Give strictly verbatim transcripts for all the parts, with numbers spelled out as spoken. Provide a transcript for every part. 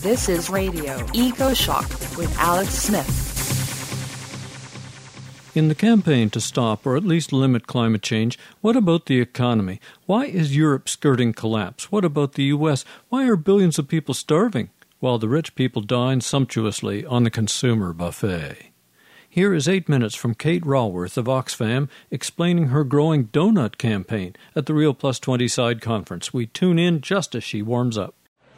This is Radio Eco Shock with Alex Smith. In the campaign to stop or at least limit climate change, what about the economy? Why is Europe skirting collapse? What about the U S? Why are billions of people starving while the rich people dine sumptuously on the consumer buffet? Here is eight minutes from Kate Raworth of Oxfam explaining her growing donut campaign at the Real Plus twenty Side Conference. We tune in just as she warms up.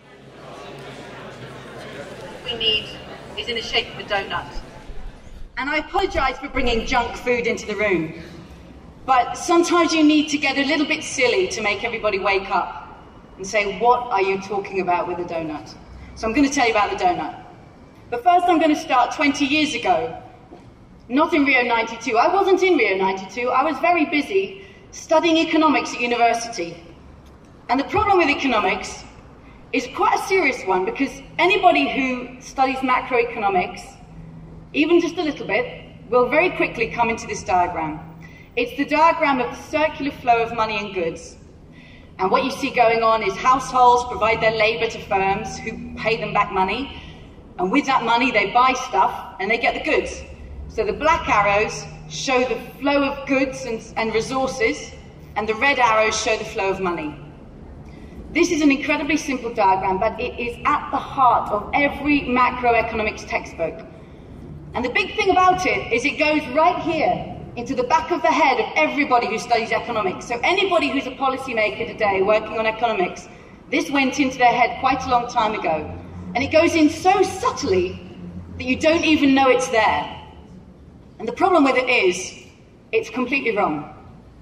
We need is in the shape of a donut. And I apologise for bringing junk food into the room, but sometimes you need to get a little bit silly to make everybody wake up and say, what are you talking about with a donut? So I'm going to tell you about the donut. But first I'm going to start twenty years ago. Not in Rio ninety-two. I wasn't in Rio ninety-two. I was very busy studying economics at university. And the problem with economics is quite a serious one, because anybody who studies macroeconomics, even just a little bit, will very quickly come into this diagram. It's the diagram of the circular flow of money and goods. And what you see going on is households provide their labour to firms who pay them back money. And with that money, they buy stuff and they get the goods. So the black arrows show the flow of goods and, and resources, and the red arrows show the flow of money. This is an incredibly simple diagram, but it is at the heart of every macroeconomics textbook. And the big thing about it is it goes right here into the back of the head of everybody who studies economics. So anybody who's a policymaker today working on economics, this went into their head quite a long time ago. And it goes in so subtly that you don't even know it's there. And the problem with it is, it's completely wrong.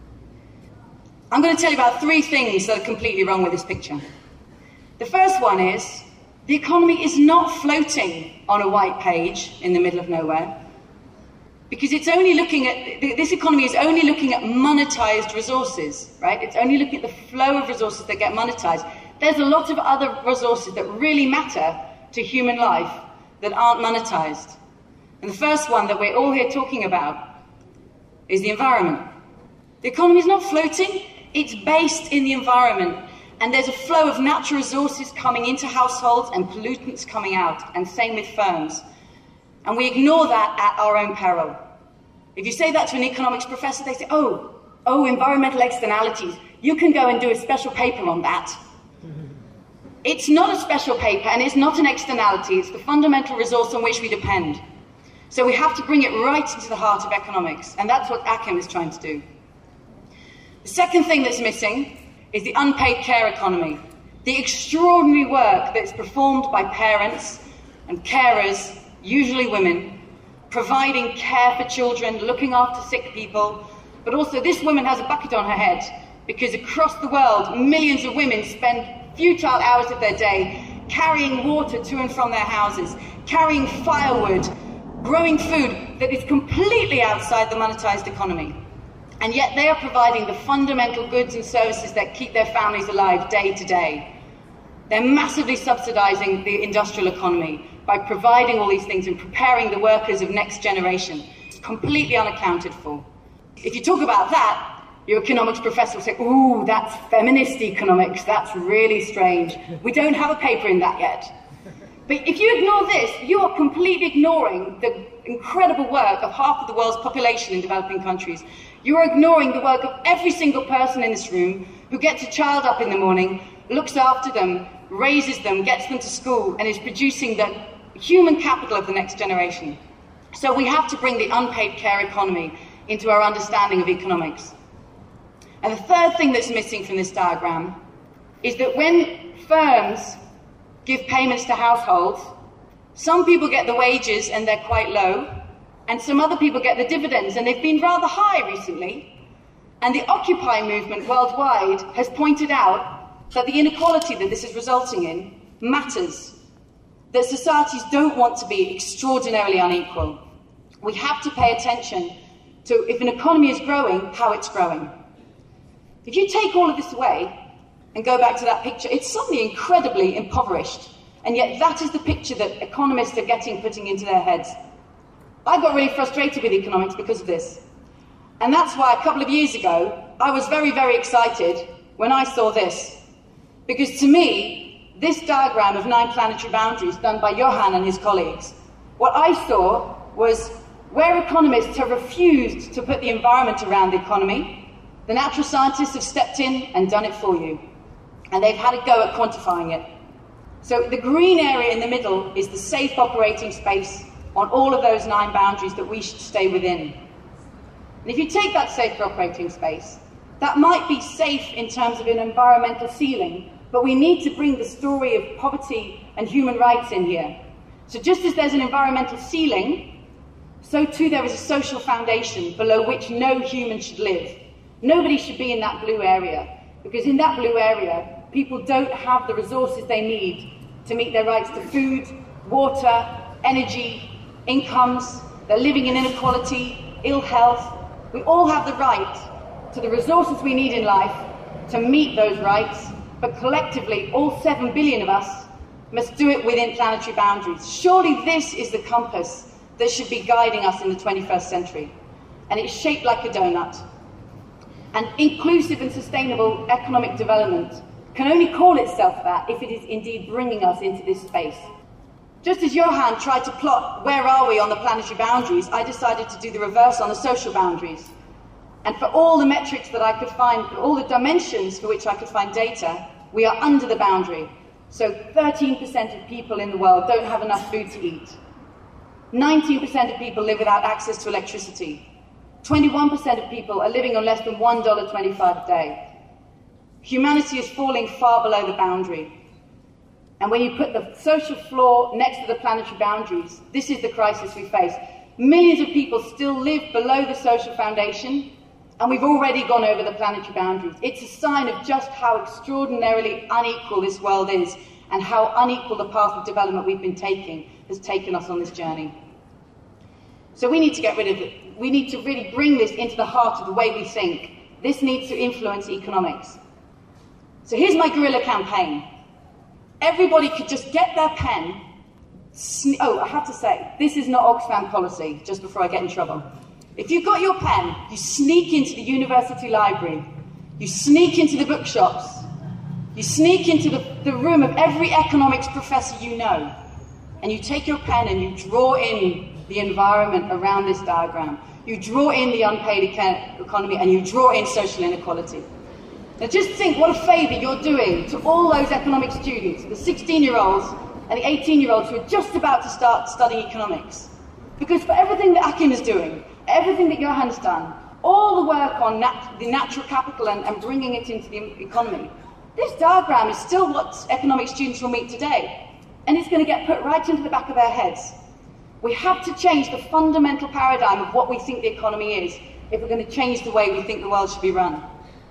I'm going to tell you about three things that are completely wrong with this picture. The first one is, the economy is not floating on a white page in the middle of nowhere, because it's only looking at, this economy is only looking at monetized resources, right? It's only looking at the flow of resources that get monetized. There's a lot of other resources that really matter to human life that aren't monetized. And the first one that we're all here talking about is the environment. The economy is not floating, it's based in the environment. And there's a flow of natural resources coming into households and pollutants coming out, and same with firms. And we ignore that at our own peril. If you say that to an economics professor, they say, oh, oh, environmental externalities, you can go and do a special paper on that. It's not a special paper, and it's not an externality, it's the fundamental resource on which we depend. So we have to bring it right into the heart of economics, and that's what A C C E M is trying to do. The second thing that's missing is the unpaid care economy, the extraordinary work that's performed by parents and carers, usually women, providing care for children, looking after sick people, but also this woman has a bucket on her head, because across the world, millions of women spend futile hours of their day carrying water to and from their houses, carrying firewood, growing food that is completely outside the monetized economy. And yet they are providing the fundamental goods and services that keep their families alive day to day. They're massively subsidizing the industrial economy by providing all these things and preparing the workers of next generation. It's completely unaccounted for. If you talk about that, your economics professor will say, ooh, that's feminist economics, that's really strange. We don't have a paper in that yet. But if you ignore this, you are completely ignoring the incredible work of half of the world's population in developing countries. You are ignoring the work of every single person in this room who gets a child up in the morning, looks after them, raises them, gets them to school, and is producing the human capital of the next generation. So we have to bring the unpaid care economy into our understanding of economics. And the third thing that's missing from this diagram is that when firms give payments to households, some people get the wages and they're quite low, and some other people get the dividends and they've been rather high recently. And the Occupy movement worldwide has pointed out that the inequality that this is resulting in matters, that societies don't want to be extraordinarily unequal. We have to pay attention to, if an economy is growing, how it's growing. If you take all of this away and go back to that picture, it's suddenly incredibly impoverished. And yet that is the picture that economists are getting, putting into their heads. I got really frustrated with economics because of this. And that's why a couple of years ago, I was very, very excited when I saw this. Because to me, this diagram of nine planetary boundaries done by Johan and his colleagues, what I saw was where economists have refused to put the environment around the economy, the natural scientists have stepped in and done it for you. And they've had a go at quantifying it. So the green area in the middle is the safe operating space on all of those nine boundaries that we should stay within. And if you take that safe operating space, that might be safe in terms of an environmental ceiling, but we need to bring the story of poverty and human rights in here. So just as there's an environmental ceiling, so too there is a social foundation below which no human should live. Nobody should be in that blue area, because in that blue area, people don't have the resources they need to meet their rights to food, water, energy, incomes. They're living in inequality, ill health. We all have the right to the resources we need in life to meet those rights, but collectively, all seven billion of us must do it within planetary boundaries. Surely this is the compass that should be guiding us in the twenty-first century. And it's shaped like a donut. And inclusive and sustainable economic development can only call itself that if it is indeed bringing us into this space. Just as Johan tried to plot where are we on the planetary boundaries, I decided to do the reverse on the social boundaries. And for all the metrics that I could find, all the dimensions for which I could find data, we are under the boundary. So thirteen percent of people in the world don't have enough food to eat. nineteen percent of people live without access to electricity. twenty-one percent of people are living on less than one dollar twenty-five a day. Humanity is falling far below the boundary. And when you put the social floor next to the planetary boundaries, this is the crisis we face. Millions of people still live below the social foundation, and we've already gone over the planetary boundaries. It's a sign of just how extraordinarily unequal this world is, and how unequal the path of development we've been taking has taken us on this journey. So we need to get rid of it. We need to really bring this into the heart of the way we think. This needs to influence economics. So here's my guerrilla campaign. Everybody could just get their pen. Sne- oh, I have to say, this is not Oxfam policy, just before I get in trouble. If you've got your pen, you sneak into the university library, you sneak into the bookshops, you sneak into the, the room of every economics professor you know, and you take your pen and you draw in the environment around this diagram. You draw in the unpaid economy and you draw in social inequality. Now just think what a favour you're doing to all those economics students, the sixteen-year-olds and the eighteen-year-olds who are just about to start studying economics. Because for everything that Achim is doing, everything that Johan's done, all the work on nat- the natural capital and, and bringing it into the economy, this diagram is still what economics students will meet today. And it's going to get put right into the back of their heads. We have to change the fundamental paradigm of what we think the economy is if we're going to change the way we think the world should be run.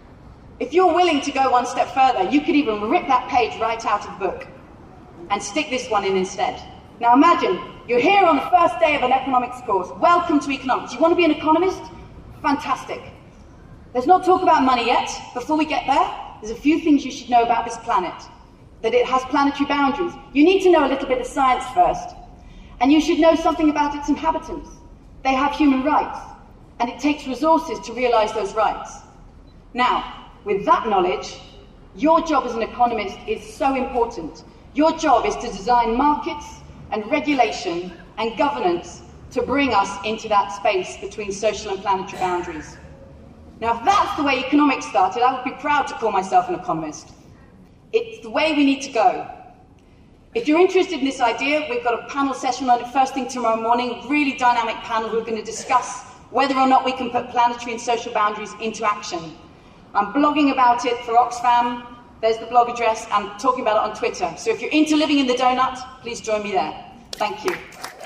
If you're willing to go one step further, you could even rip that page right out of the book and stick this one in instead. Now imagine, you're here on the first day of an economics course. Welcome to economics. You want to be an economist? Fantastic. Let's not talk about money yet. Before we get there, there's a few things you should know about this planet. That it has planetary boundaries. You need to know a little bit of science first. And you should know something about its inhabitants. They have human rights. And it takes resources to realise those rights. Now, with that knowledge, your job as an economist is so important. Your job is to design markets and regulation and governance to bring us into that space between social and planetary boundaries. Now, if that's the way economics started, I would be proud to call myself an economist. It's the way we need to go. If you're interested in this idea, we've got a panel session on it first thing tomorrow morning, really dynamic panel who are going to discuss whether or not we can put planetary and social boundaries into action. I'm blogging about it for Oxfam. There's the blog address. I'm talking about it on Twitter. So if you're into living in the donut, please join me there. Thank you.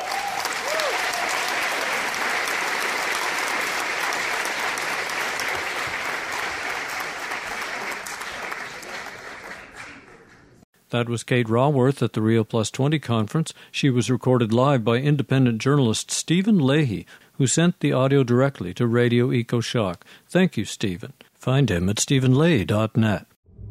That was Kate Raworth at the Rio Plus twenty conference. She was recorded live by independent journalist Stephen Leahy, who sent the audio directly to Radio EcoShock. Thank you, Stephen. Find him at stephen leahy dot net.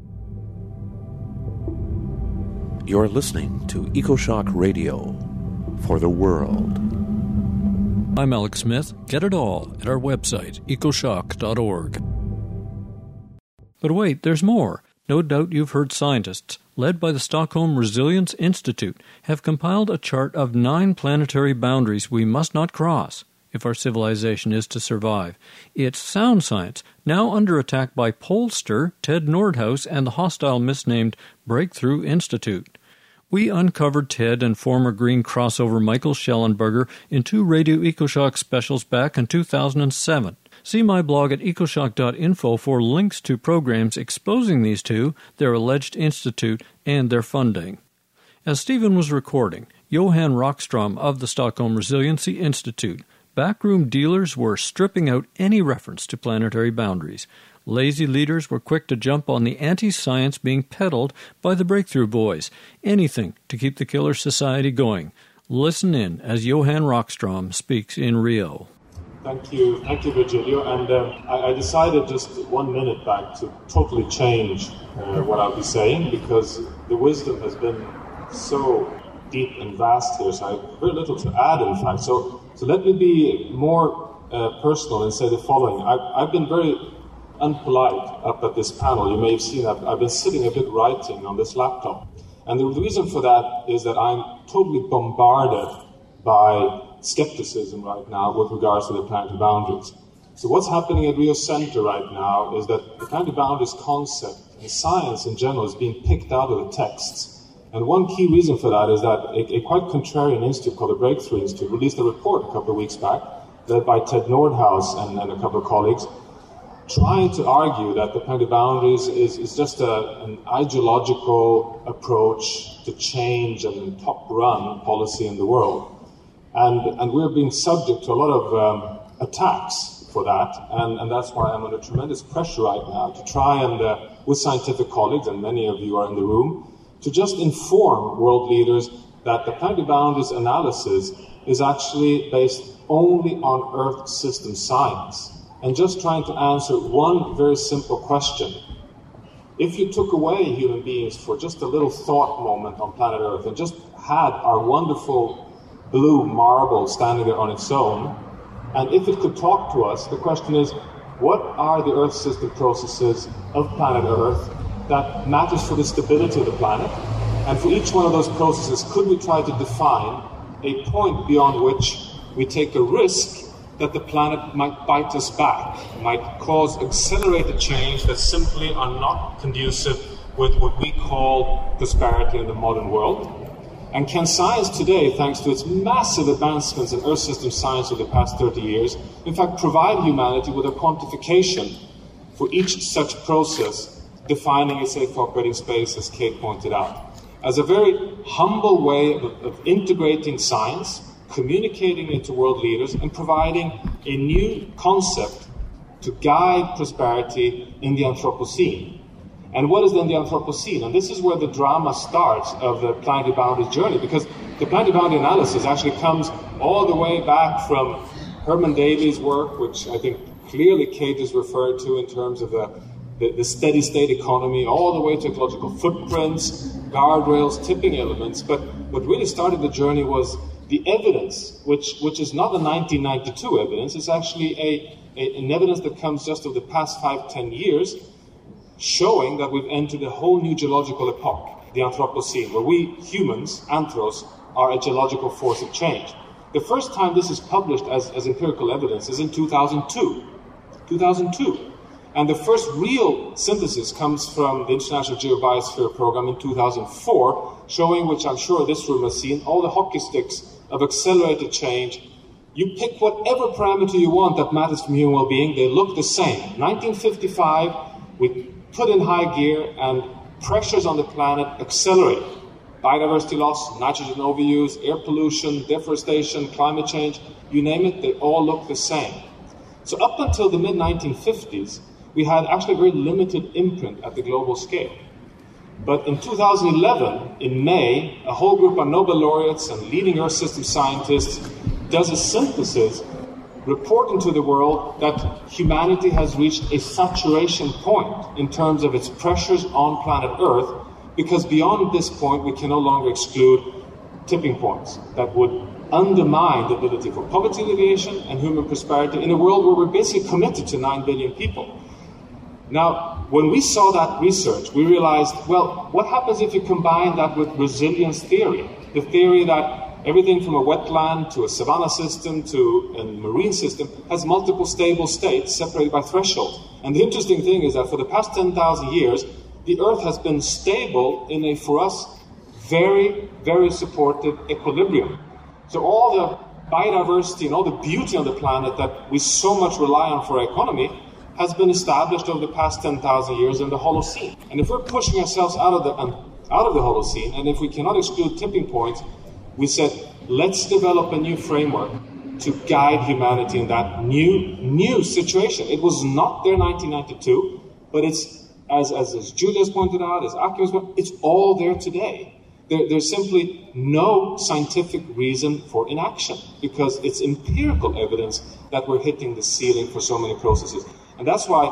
You're listening to EcoShock Radio for the world. I'm Alex Smith. Get it all at our website, ecoshock dot org. But wait, there's more. No doubt you've heard scientists, led by the Stockholm Resilience Institute, have compiled a chart of nine planetary boundaries we must not cross if our civilization is to survive. It's sound science, now under attack by pollster Ted Nordhaus and the hostile misnamed Breakthrough Institute. We uncovered Ted and former Green crossover Michael Schellenberger in two Radio EcoShock specials back in two thousand seven. See my blog at ecoshock dot info for links to programs exposing these two, their alleged institute, and their funding. As Stephen was recording, Johan Rockstrom of the Stockholm Resiliency Institute, backroom dealers were stripping out any reference to planetary boundaries. Lazy leaders were quick to jump on the anti-science being peddled by the Breakthrough Boys, anything to keep the killer society going. Listen in as Johan Rockstrom speaks in Rio. Thank you, thank you, Virgilio. And uh, I, I decided just one minute back to totally change uh, what I'll be saying, because the wisdom has been so deep and vast here, so I have very little to add, in fact. So, so let me be more uh, personal and say the following. I've, I've been very unpolite up at this panel. You may have seen I've, I've been sitting a bit writing on this laptop. And the reason for that is that I'm totally bombarded by skepticism right now with regards to the planetary boundaries. So what's happening at Rio Center right now is that the planetary boundaries concept and science in general is being picked out of the texts. And one key reason for that is that a, a quite contrarian institute called the Breakthrough Institute released a report a couple of weeks back, led by Ted Nordhaus and, and a couple of colleagues, trying to argue that the planetary boundaries is, is just a, an ideological approach to change and top-run policy in the world. And, and we're being subject to a lot of um, attacks for that, and, and that's why I'm under tremendous pressure right now to try and, uh, with scientific colleagues, and many of you are in the room, to just inform world leaders that the planetary boundaries analysis is actually based only on Earth system science, and just trying to answer one very simple question. If you took away human beings for just a little thought moment on planet Earth and just had our wonderful blue marble standing there on its own, and if it could talk to us, the question is, what are the Earth system processes of planet Earth that matters for the stability of the planet? And for each one of those processes, could we try to define a point beyond which we take a risk that the planet might bite us back, might cause accelerated change that simply are not conducive with what we call prosperity in the modern world? And can science today, thanks to its massive advancements in Earth system science over the past thirty years, in fact provide humanity with a quantification for each such process, defining a safe operating space, as Kate pointed out, as a very humble way of, of integrating science, communicating it to world leaders, and providing a new concept to guide prosperity in the Anthropocene. And what is then the Anthropocene? And this is where the drama starts of the planetary boundaries journey, because the planetary boundary analysis actually comes all the way back from Herman Daly's work, which I think clearly Kate is referred to in terms of the, the, the steady state economy, all the way to ecological footprints, guardrails, tipping elements. But what really started the journey was the evidence, which, which is not a nineteen ninety-two evidence, it's actually a, a, an evidence that comes just over the past five, ten years, showing that we've entered a whole new geological epoch, the Anthropocene, where we humans, anthros, are a geological force of change. The first time this is published as, as empirical evidence is in two thousand two. two thousand two. And the first real synthesis comes from the International Geobiosphere Program in two thousand four, showing, which I'm sure this room has seen, all the hockey sticks of accelerated change. You pick whatever parameter you want that matters from human well-being, they look the same. nineteen fifty-five, we put in high gear, and pressures on the planet accelerate. Biodiversity loss, nitrogen overuse, air pollution, deforestation, climate change, you name it, they all look the same. So up until the mid nineteen fifties, we had actually a very limited imprint at the global scale. But in two thousand eleven, in May, a whole group of Nobel laureates and leading Earth system scientists does a synthesis reporting to the world that humanity has reached a saturation point in terms of its pressures on planet Earth, because beyond this point we can no longer exclude tipping points that would undermine the ability for poverty alleviation and human prosperity in a world where we're basically committed to nine billion people. Now, when we saw that research, we realized, well, what happens if you combine that with resilience theory? The theory that everything from a wetland to a savanna system to a marine system has multiple stable states separated by thresholds. And the interesting thing is that for the past ten thousand years, the Earth has been stable in a, for us, very, very supportive equilibrium. So all the biodiversity and all the beauty on the planet that we so much rely on for our economy has been established over the past ten thousand years in the Holocene. And if we're pushing ourselves out of the um, out of the Holocene, and if we cannot exclude tipping points, we said, let's develop a new framework to guide humanity in that new new situation. It was not there in nineteen ninety-two, but it's, as, as, as Julia's pointed out, as Akim has pointed out, it's all there today. There, there's simply no scientific reason for inaction because it's empirical evidence that we're hitting the ceiling for so many processes. And that's why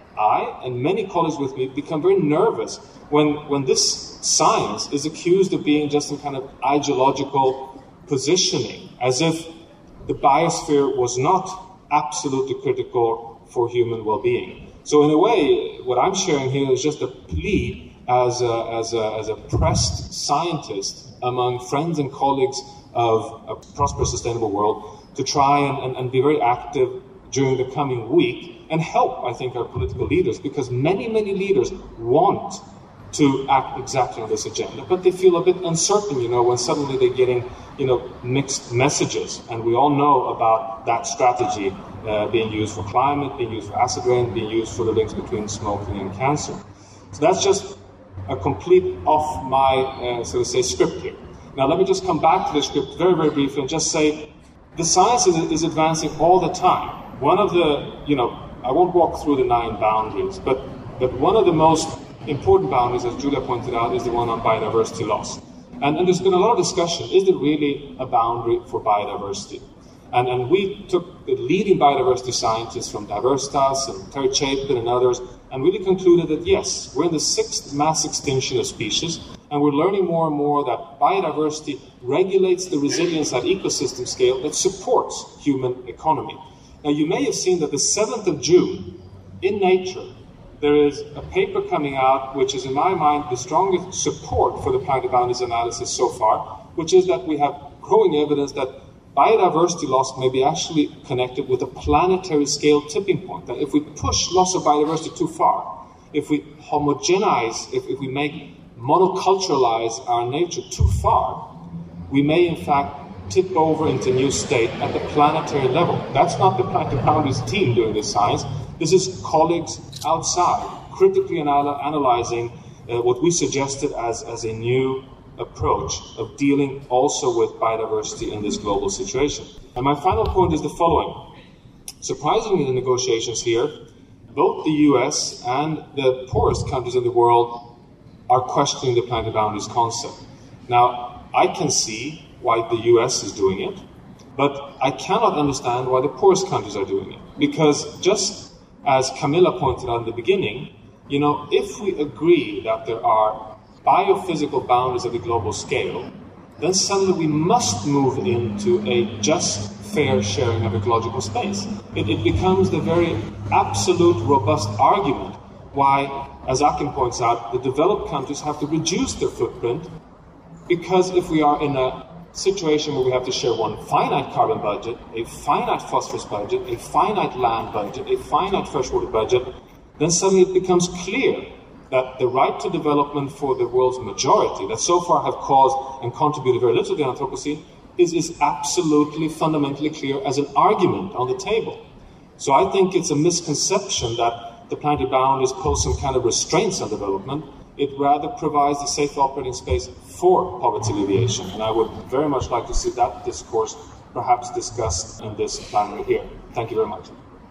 I and many colleagues with me become very nervous when, when this science is accused of being just some kind of ideological positioning, as if the biosphere was not absolutely critical for human well-being. So in a way, what I'm sharing here is just a plea as a, as a, as a pressed scientist among friends and colleagues of a prosperous, sustainable world to try and, and, and be very active during the coming week and help, I think, our political leaders, because many, many leaders want to act exactly on this agenda, but they feel a bit uncertain, you know, when suddenly they're getting, you know, mixed messages. And we all know about that strategy uh, being used for climate, being used for acid rain, being used for the links between smoking and cancer. So that's just a complete off my, uh, so to say, script here. Now, let me just come back to the script very, very briefly and just say the science is, is advancing all the time. One of the, you know, I won't walk through the nine boundaries, but, but one of the most important boundaries, as Julia pointed out, is the one on biodiversity loss. And, and there's been a lot of discussion, is there really a boundary for biodiversity? And, and we took the leading biodiversity scientists from Diversitas and Terry Chapin and others, and really concluded that yes, we're in the sixth mass extinction of species, and we're learning more and more that biodiversity regulates the resilience at ecosystem scale that supports human economy. Now, you may have seen that the seventh of June, in Nature, there is a paper coming out which is, in my mind, the strongest support for the planetary boundaries analysis so far, which is that we have growing evidence that biodiversity loss may be actually connected with a planetary scale tipping point. That if we push loss of biodiversity too far, if we homogenize, if, if we make monoculturalize our nature too far, we may in fact tip over into a new state at the planetary level. That's not the planetary boundaries team doing this science. This is colleagues outside, critically anal- analyzing uh, what we suggested as, as a new approach of dealing also with biodiversity in this global situation. And my final point is the following. Surprisingly, in the negotiations here, both the U S and the poorest countries in the world are questioning the planetary boundaries concept. Now, I can see why the U S is doing it, but I cannot understand why the poorest countries are doing it. Because just as Camilla pointed out in the beginning, you know, if we agree that there are biophysical boundaries at the global scale, then suddenly we must move into a just, fair sharing of ecological space. It, it becomes the very absolute, robust argument why, as Akim points out, the developed countries have to reduce their footprint, because if we are in a situation where we have to share one finite carbon budget, a finite phosphorus budget, a finite land budget, a finite freshwater budget, then suddenly it becomes clear that the right to development for the world's majority, that so far have caused and contributed very little to the Anthropocene, is, is absolutely fundamentally clear as an argument on the table. So I think it's a misconception that the planetary boundaries pose some kind of restraints on development. It rather provides a safe operating space for poverty alleviation. And I would very much like to see that discourse perhaps discussed in this plenary here. Thank you very much.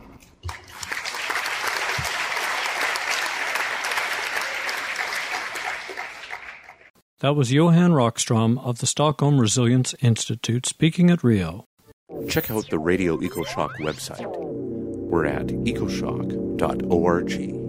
That was Johan Rockstrom of the Stockholm Resilience Institute speaking at Rio. Check out the Radio EcoShock website. We're at ecoshock dot org.